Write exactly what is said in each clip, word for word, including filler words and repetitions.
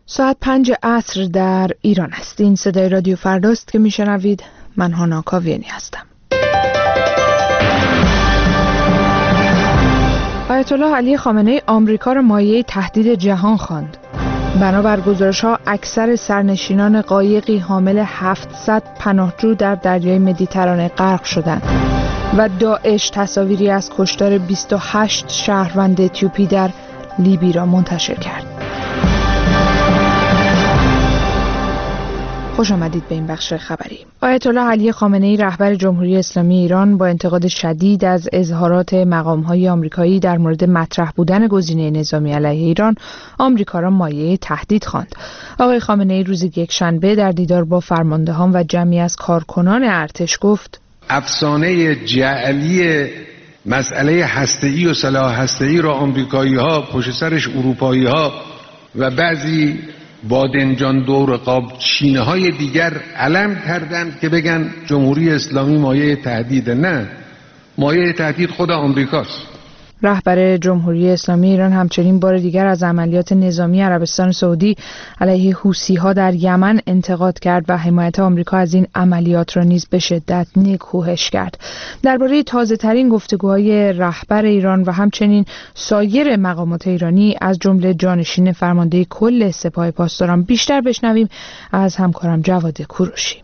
ساعت پنج عصر در ایران است. این صدای رادیو فرداست که میشنوید. من هانا کاویانی هستم. آیت الله علی خامنه‌ای آمریکا را مایه تهدید جهان خواند. بنابر گزارش‌ها اکثر سرنشینان قایقی حامل هفتصد پناهجو در دریای مدیترانه غرق شدند و داعش تصاویری از کشتار بیست و هشت شهروند اتیوپی در لیبی را منتشر کرد. خوش آمدید به این بخش خبری. آیت الله علی خامنه‌ای رهبر جمهوری اسلامی ایران با انتقاد شدید از اظهارات مقام‌های آمریکایی در مورد مطرح بودن گزینه نظامی علیه ایران، آمریکا را مایه تهدید خواند. آقای خامنه‌ای روز یکشنبه در دیدار با فرماندهان و جمعی از کارکنان ارتش گفت: افسانه جعلی مسئله هسته‌ای و سلاح هسته‌ای را آمریکایی‌ها پشت سرش اروپایی‌ها و بعضی بادنجان دور قاب چینه های دیگر علم کردند که بگن جمهوری اسلامی مایه تهدید. نه، مایه تهدید خود آمریکاست. رهبر جمهوری اسلامی ایران همچنین بار دیگر از عملیات نظامی عربستان سعودی علیه حوثی‌ها در یمن انتقاد کرد و حمایت آمریکا از این عملیات را نیز به شدت نکوهش کرد. درباره تازه‌ترین گفتگوهای رهبر ایران و همچنین سایر مقامات ایرانی از جمله جانشین فرمانده کل سپاه پاسداران بیشتر بشنویم از همکارم جواد کوروشی.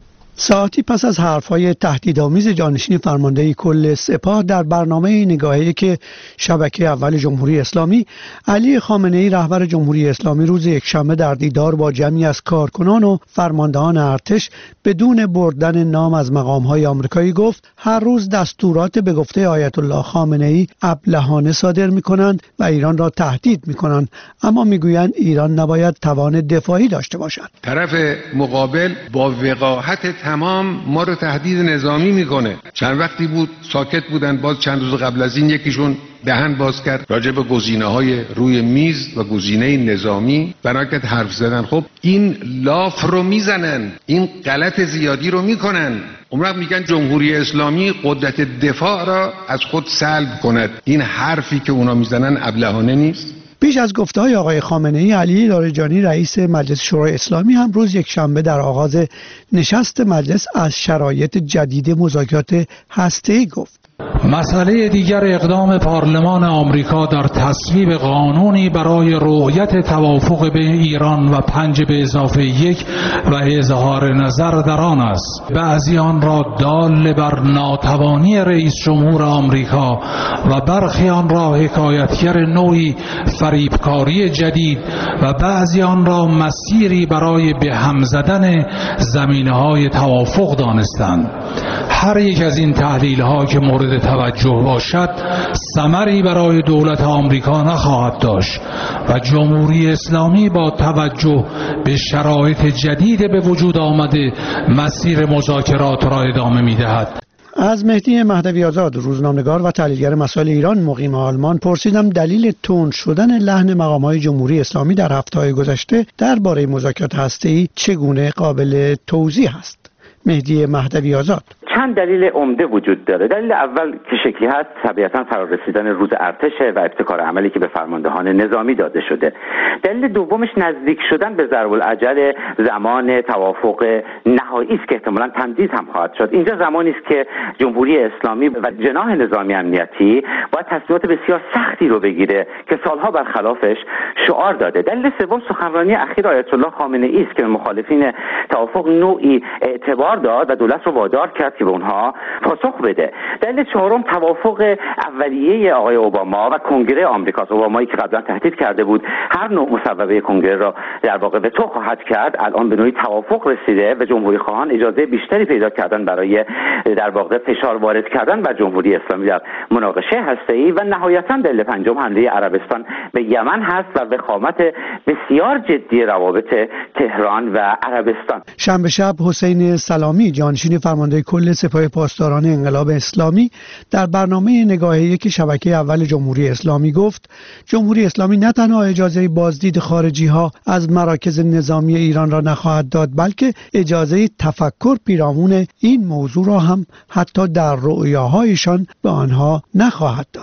ساعتی پس از حرف‌های تهدیدآمیز جانشین فرمانده کل سپاه در برنامه نگاهی که شبکه اول جمهوری اسلامی، علی خامنه‌ای رهبر جمهوری اسلامی روز یکشنبه در دیدار با جمعی از کارکنان و فرماندهان ارتش بدون بردن نام از مقام‌های آمریکایی گفت هر روز دستورات به گفته آیت الله خامنه‌ای ابلهانه صادر می‌کنند و ایران را تهدید می‌کنند، اما می‌گویند ایران نباید توان دفاعی داشته باشد. طرف مقابل با وقاحت تمام ما رو تهدید نظامی میکنه. چند وقتی بود ساکت بودن، باز چند روز قبل از این یکیشون دهن باز کرد راجع به گزینه‌های روی میز و گزینه نظامی بناکت حرف زدن. خب این لاف رو میزنن، این غلط زیادی رو میکنن. اون وقت میگن جمهوری اسلامی قدرت دفاع را از خود سلب کند. این حرفی که اونا میزنن ابلهانه نیست؟ پیش از گفته‌های آقای خامنه‌ای، علی لاریجانی رئیس مجلس شورای اسلامی هم روز یکشنبه در آغاز نشست مجلس از شرایط جدید مذاکرات هسته‌ای گفت. مسئله دیگر اقدام پارلمان آمریکا در تصویب قانونی برای رؤیت توافق بین ایران و پنج به اضافه یک و اظهار نظر در آن است. بعضی آن را دال بر ناتوانی رئیس جمهور آمریکا و برخی آن را حکایتگر نوعی فریبکاری جدید و بعضی آن را مسیری برای به هم زدن زمینه‌های توافق دانستند. هر یک از این تحلیل‌ها که مورد توجه باشد ثمری برای دولت آمریکا نخواهد داشت و جمهوری اسلامی با توجه به شرایط جدید به وجود آمده مسیر مذاکرات را ادامه می‌دهد. از مهدی مهدوی آزاد، روزنامه‌نگار و تحلیلگر مسائل ایران مقیم آلمان، پرسیدم دلیل تند شدن لحن مقام‌های جمهوری اسلامی در هفته‌های گذشته درباره مذاکرات هسته‌ای چگونه قابل توضیح است. مهدی مهدوی آزاد: چند دلیل عمده وجود داره. دلیل اول که شکلی هست طبیعتاً فرارسیدن روز ارتشه و ابتکار عملی که به فرماندهان نظامی داده شده. دلیل دومش نزدیک شدن به ضرب العجل زمان توافق نهایی است که احتمالاً تمدید هم خواهد شد. اینجا زمانی است که جمهوری اسلامی و جناح نظامی امنیتی باید تصمیمات بسیار سختی رو بگیره که سالها برخلافش شعار داده. دلیل سوم سخنرانی اخیر آیت الله خامنه‌ای است که مخالفین توافق نوعی اعتبار داد و دولت رو وادار کرد که به اونها پاسخ بده. دلیل چهارم توافق اولیه آقای اوباما و کنگره آمریکاست. اوبامایی که قبلا تهدید کرده بود هر نوع مصوبه کنگره را در واقع وتو خواهد کرد، الان به نوعی توافق رسیده و جمهوری خواهان اجازه بیشتری پیدا کردن برای در واقع فشار وارد کردن بر جمهوری اسلامی در مناقشه هسته‌ای. و نهایتاً دلیل پنجم حمله عربستان به یمن هست و وخامت بسیار جدی روابط تهران و عربستان. شنبه شب حسین سلامی، جانشین فرمانده کل سپاه پاسداران انقلاب اسلامی، در برنامه نگاه یک شبکه اول جمهوری اسلامی گفت جمهوری اسلامی نه تنها اجازه بازدید خارجی ها از مراکز نظامی ایران را نخواهد داد، بلکه اجازه تفکر پیرامون این موضوع را هم حتی در رؤیاهایشان به آنها نخواهد داد.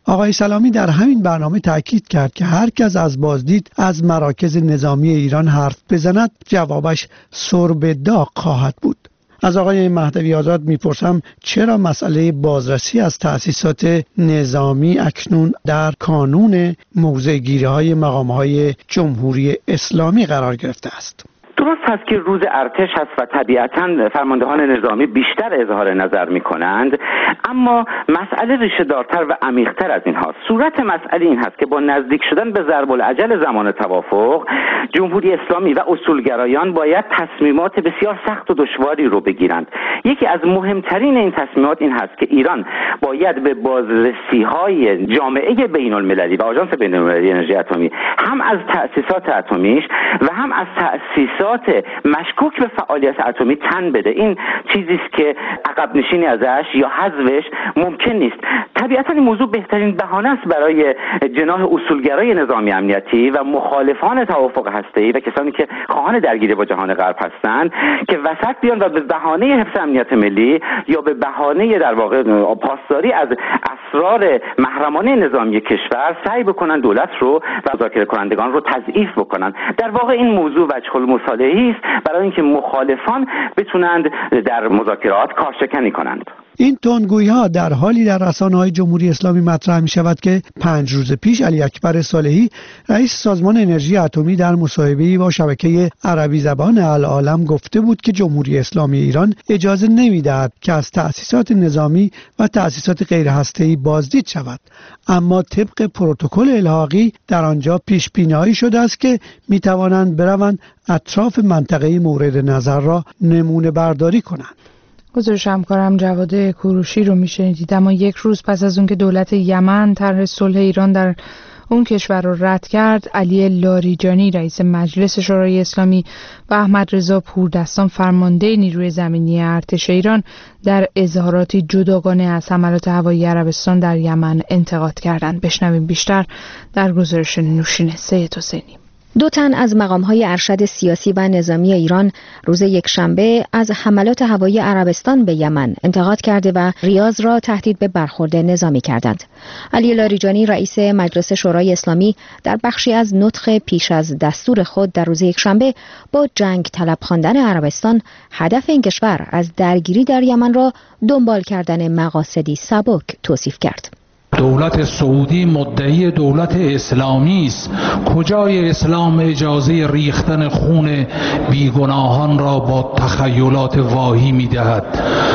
آقای سلامی در همین برنامه تاکید کرد که هر کس از بازدید از مراکز نظامی ایران حرف بزند جوابش سرب داغ خواهد بود. از آقای مهدوی آزاد میپرسم چرا مسئله بازرسی از تأسیسات نظامی اکنون در کانون موضع‌گیری‌های مقام‌های جمهوری اسلامی قرار گرفته است؟ درست هست که روز ارتش هست و طبیعتاً فرماندهان نظامی بیشتر اظهار نظر می کنند، اما مسئله ریشه دارتر و عمیق‌تر از این هاست. صورت مسئله این هست که با نزدیک شدن به ضرب العجل زمان توافق، جمهوری اسلامی و اصولگرایان باید تصمیمات بسیار سخت و دشواری رو بگیرند. یکی از مهمترین این تصمیمات این هست که ایران باید به بازرسی‌های جامعه بین‌المللی و آژانس بین‌المللی انرژی اتمی هم از تأسیسات اتمیش و هم از تأسیسات مشکوک به فعالیت اتمی تن بده. این چیزی است که عقب نشینی ازش یا حذفش ممکن نیست. طبیعتا این موضوع بهترین بهانه است برای جناح اصولگرای نظامی امنیتی و مخالفان توافق هسته‌ای و کسانی که خواهان درگیری با جهان غرب هستند که وسط بیان و به بهانه حفظ امنیت ملی یا به بهانه در واقع پاسداری از اسرار محرمانه نظامی کشور سعی بکنن دولت رو و مذاکره کنندگان رو تضعیف بکنن. در واقع این موضوع وجه المصالحه است برای اینکه مخالفان بتونند در مذاکرات کارشکنی کنند. این تندگویی‌ها در حالی در رسانه‌های جمهوری اسلامی مطرح می‌شود که پنج روز پیش علی اکبر صالحی رئیس سازمان انرژی اتمی در مصاحبه‌ای با شبکه عربی زبان العالم گفته بود که جمهوری اسلامی ایران اجازه نمی‌دهد که از تأسیسات نظامی و تأسیسات غیر هسته‌ای بازدید شود، اما طبق پروتکل الحاقی در آنجا پیش بینی شده است که می‌توانند بروند اطراف منطقه مورد نظر را نمونه برداری کنند. گزارش همکارم جواد کوروشی رو میشنیدید. اما یک روز پس از اون که دولت یمن طرح صلح ایران در اون کشور رو رد کرد، علی لاریجانی رئیس مجلس شورای اسلامی و احمد رضا پوردستان فرمانده نیروی زمینی ارتش ایران در اظهاراتی جداگانه از حملات هوایی عربستان در یمن انتقاد کردند. بشنویم بیشتر در گزارش نوشین سید حسینی. دو تن از مقام‌های ارشد سیاسی و نظامی ایران روز یکشنبه از حملات هوایی عربستان به یمن انتقاد کرده و ریاض را تهدید به برخورد نظامی کردند. علی لاریجانی رئیس مجلس شورای اسلامی در بخشی از نطق پیش از دستور خود در روز یکشنبه با جنگ طلب خواندن عربستان هدف این کشور از درگیری در یمن را دنبال کردن مقاصدی سبک توصیف کرد. دولت سعودی مدعی دولت اسلامی است. کجای اسلام اجازه ریختن خون بیگناهان را با تخیلات واهی می‌دهد؟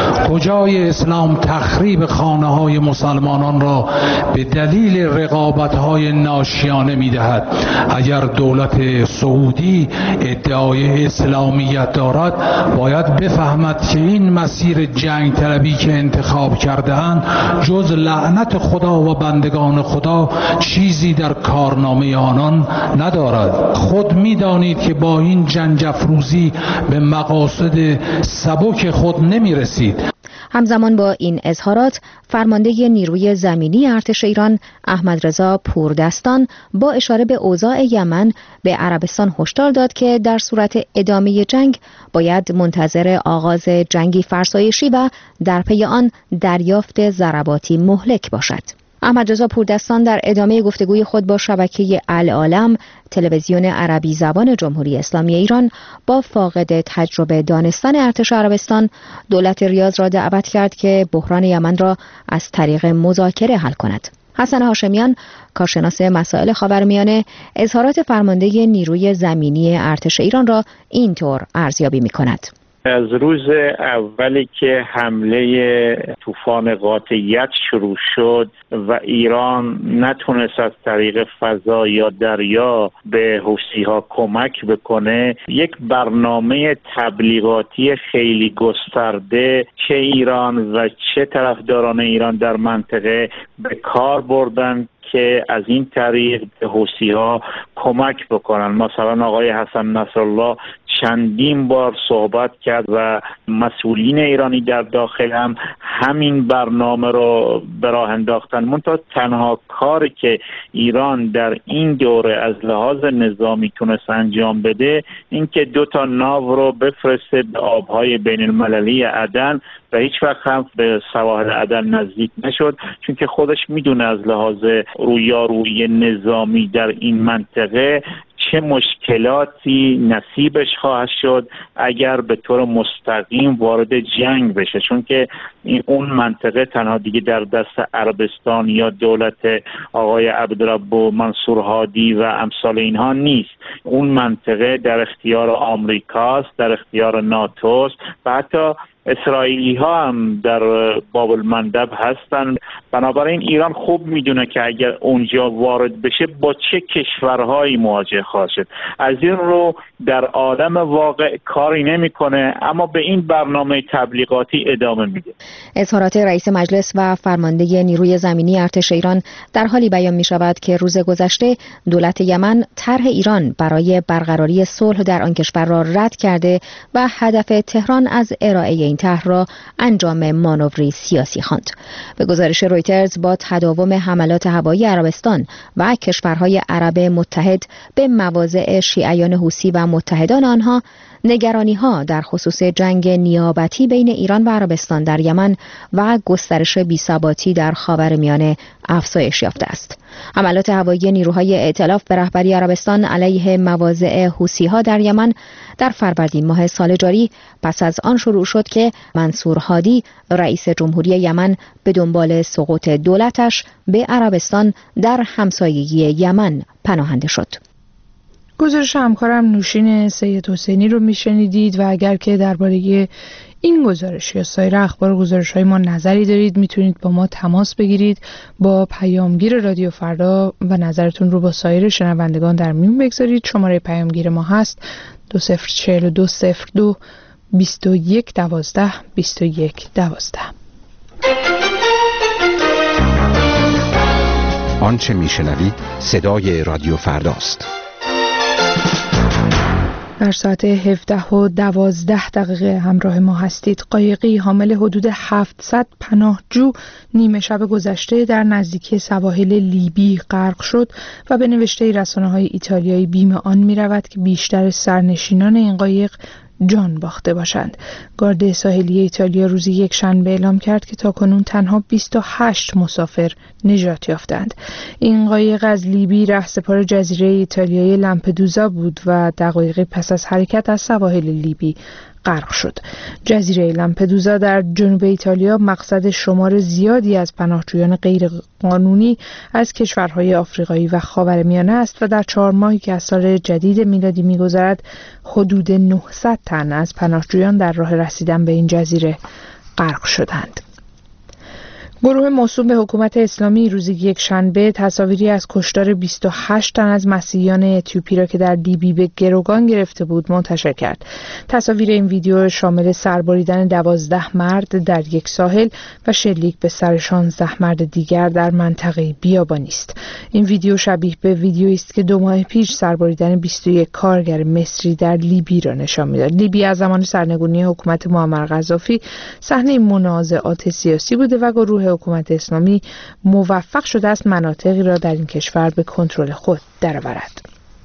کجای اسلام تخریب خانه‌های مسلمانان را به دلیل رقابت‌های ناشیانه می‌دهد؟ اگر دولت سعودی ادعای اسلامیت دارد، باید بفهمد که این مسیر جنگ طلبی که انتخاب کرده‌اند جز لعنت خدا و بندگان خدا چیزی در کارنامه آنان ندارد. خود می‌دانید که با این جنگ افروزی به مقاصد سبک خود نمی‌رسید. همزمان با این اظهارات، فرمانده نیروی زمینی ارتش ایران احمد رضا پوردستان با اشاره به اوضاع یمن به عربستان هشدار داد که در صورت ادامه جنگ باید منتظر آغاز جنگی فرسایشی و در پی آن دریافت ضرباتی مهلک باشد. احمد رضا پوردستان در ادامه گفتگوی خود با شبکه العالم تلویزیون عربی زبان جمهوری اسلامی ایران با فاقد تجربه دانستن ارتش عربستان دولت ریاض را دعوت کرد که بحران یمن را از طریق مذاکره حل کند. حسن هاشمیان کارشناس مسائل خاورمیانه اظهارات فرمانده نیروی زمینی ارتش ایران را اینطور ارزیابی می‌کند. از روز اولی که حمله طوفان قاطعیت شروع شد و ایران نتونست از طریق فضا یا دریا به حوثی‌ها کمک بکنه، یک برنامه تبلیغاتی خیلی گسترده چه ایران و چه طرفداران ایران در منطقه به کار بردن که از این طریق به حوثی‌ها کمک بکنن. مثلا آقای حسن نصرالله چندین بار صحبت کرد و مسئولین ایرانی در داخل هم همین برنامه رو به راه انداختن. منتها تنها کاری که ایران در این دوره از لحاظ نظامی تونست انجام بده اینکه دو تا ناو رو بفرسته به آبهای بین المللی عدن و هیچ وقت هم به سواحل عدن نزدیک نشد، چون که خودش میدونه از لحاظ رویارویی نظامی در این منطقه چه مشکلاتی نصیبش خواهد شد اگر به طور مستقیم وارد جنگ بشه، چون که این اون منطقه تنها دیگه در دست عربستان یا دولت آقای عبدالرب منصور هادی و امثال اینها نیست. اون منطقه در اختیار آمریکاست، در اختیار ناتوست و حتی اسرائیلی ها هم در باب المندب هستن. بنابراین ایران خوب میدونه که اگر اونجا وارد بشه با چه کشورهایی مواجه خواهد شد. از این رو در عالم واقع کاری نمیکنه، اما به این برنامه تبلیغاتی ادامه میده. اظهارات رئیس مجلس و فرمانده نیروی زمینی ارتش ایران در حالی بیان می شود که روز گذشته دولت یمن طرح ایران برای برقراری صلح در آن کشور را رد کرده و هدف تهران از ارائه این طرح را انجام مانوری سیاسی خواند. به گزارش رویترز با تداوم حملات هوایی عربستان و کشورهای عرب متحد به مواضع شیعیان حوثی و متحدان آنها، نگرانی‌ها در خصوص جنگ نیابتی بین ایران و عربستان در یمن و گسترش بی‌ثباتی در خاورمیانه افزایش یافته است. حملات هوایی نیروهای ائتلاف به رهبری عربستان علیه مواضع حوثی‌ها در یمن در فروردین ماه سال جاری پس از آن شروع شد که منصور هادی رئیس جمهوری یمن به دنبال سقوط دولتش به عربستان در همسایگی یمن پناهنده شد. گزارش همکارم نوشین سید حسینی رو میشنیدید و اگر که درباره این گزارش یا سایر اخبار و گزارش‌های ما نظری دارید میتونید با ما تماس بگیرید با پیامگیر رادیو فردا و نظرتون رو با سایر شنوندگان در میون بگذارید. شماره پیامگیر ما هست دو صفر چهل و دو صفر دو بیست و یک دوازده بیست و یک دوازده. آنچه میشنوید صدای رادیو فرداست. در ساعت هفده و دوازده دقیقه همراه ما هستید. قایقی حامل حدود هفتصد پناهجو نیمه شب گذشته در نزدیکی سواحل لیبی غرق شد و به نوشته رسانه‌های ایتالیایی بیم آن می‌رود که بیشتر سرنشینان این قایق جان باخته باشند. گارد ساحلی ایتالیا روز یک شنبه اعلام کرد که تاکنون تنها بیست و هشت مسافر نجات یافتند. این قایق از لیبی رهسپار جزیره ایتالیایی لامپدوزا بود و دقایقی پس از حرکت از سواحل لیبی غرق شد. جزیره لامپدوزا در جنوب ایتالیا مقصد شمار زیادی از پناهجویان غیر قانونی از کشورهای آفریقایی و خاورمیانه است و در چهار ماهی که از سال جدید میلادی می‌گذرد حدود نهصد تن از پناهجویان در راه رسیدن به این جزیره غرق شدند. گروه موسوم به حکومت اسلامی روز یک شنبه تصاویری از کشتار بیست و هشت تن از مسیحیان اتیوپی را که در لیبی به گروگان گرفته بود منتشر کرد. تصاویر این ویدیو شامل سربریدن دوازده مرد در یک ساحل و شلیک به سر شانزده مرد دیگر در منطقه بیابانی است. این ویدیو شبیه به ویدیویی است که دو ماه پیش سربریدن بیست و یک کارگر مصری در لیبی را نشان می‌داد. لیبی از زمان سرنگونی حکومت معمر قذافی صحنه منازعات سیاسی بوده و گروه حکومت اسلامی موفق شده است مناطقی را در این کشور به کنترل خود درآورد.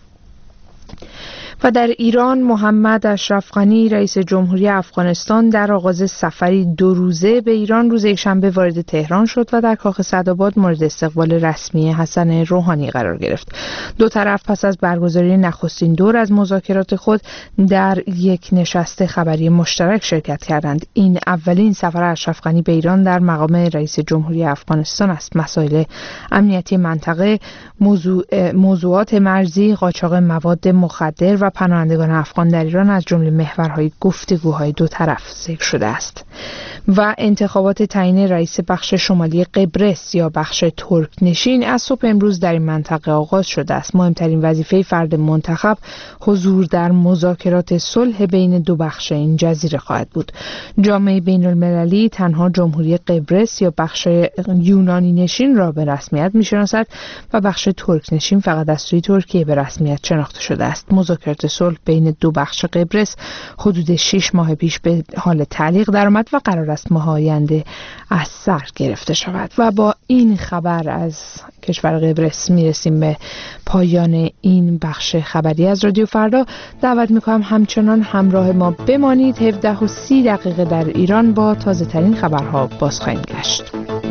و در ایران محمد اشرف غنی رئیس جمهوری افغانستان در آغاز سفری دو روزه به ایران روز یکشنبه وارد تهران شد و در کاخ سعدآباد مورد استقبال رسمی حسن روحانی قرار گرفت. دو طرف پس از برگزاری نخستین دور از مذاکرات خود در یک نشست خبری مشترک شرکت کردند. این اولین سفر اشرف غنی به ایران در مقام رئیس جمهوری افغانستان است. مسائل امنیتی منطقه، موضوع موضوعات مرزی، قاچاق مواد مخدر و پناهندگان افغان در ایران از جمله محورهای گفتگوهای دو طرف ذکر شده است. و انتخابات تعیین رئیس بخش شمالی قبرس یا بخش ترک نشین از صبح امروز در این منطقه آغاز شده است. مهمترین وظیفه فرد منتخب حضور در مذاکرات صلح بین دو بخش این جزیره خواهد بود. جامعه بین المللی تنها جمهوری قبرس یا بخش یونانی نشین را به رسمیت میشناسد و بخش ترک نشین فقط از سوی ترکیه به رسمیت شناخته شده است. مذاکرات قرارداد صلح بین دو بخش قبرس حدود شش ماه پیش به حال تعلیق درآمد و قرار است ماه آینده از سر گرفته شود. و با این خبر از کشور قبرس میرسیم به پایان این بخش خبری از رادیو فردا. دعوت میکنم همچنان همراه ما بمانید. هفده و سی دقیقه در ایران با تازه ترین خبرها باز خواهیم گشت.